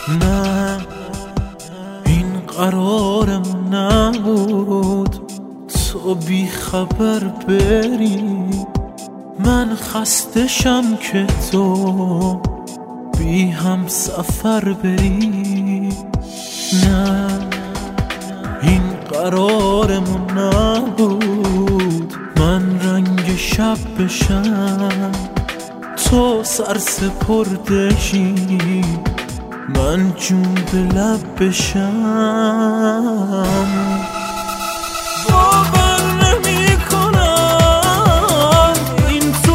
نه این قرارم نبود تو بی خبر بری، من خستشم که تو بی هم سفر بری. نه این قرارمون نبود من رنگ شب بشم، تو سرسپردشی من جون به لب بشم. باور نمی کنم این تو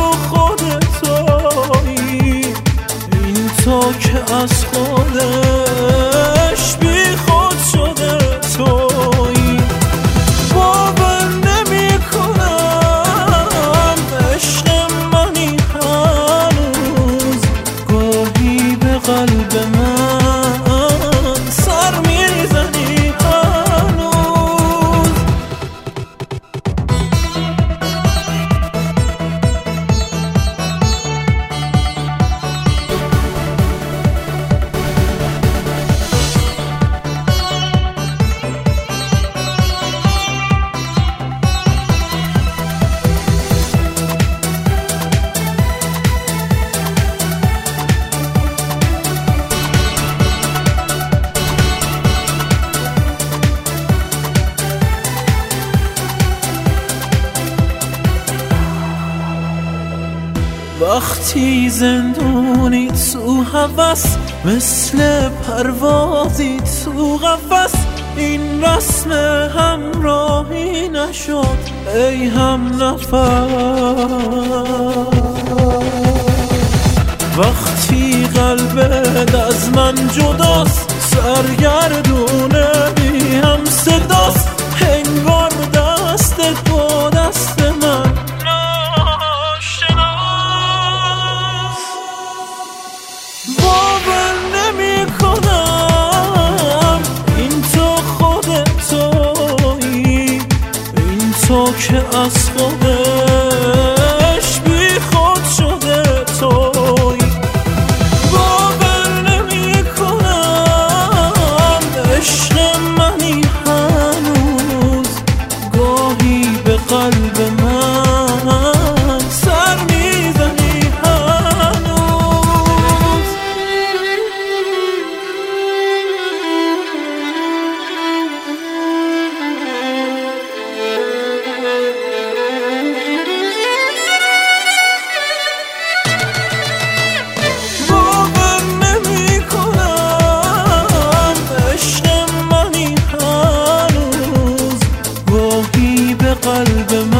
خودتایی، این تو که از خودش بی خود شده تویی. باور نمی کنم عشق منی هنوز، گاهی به قلب من سر میزنی هنوز. وقتی زندونی تو هوس، مثل پروازی تو قفس، این رسم همراهی نشد ای هم نفس. وقتی قلبت از من جداست، سرگردونه بی هم صداست، انگار دستت با دست من باور نمی کنم این تو خودتایی، این تو که از خودش بی خود شده تویی. باور نمی کنم عشق منی هنوز، گاهی به قلب من سر میزنی هنوز. باور نمی کنم عشق منی هنوز، گاهی به قلب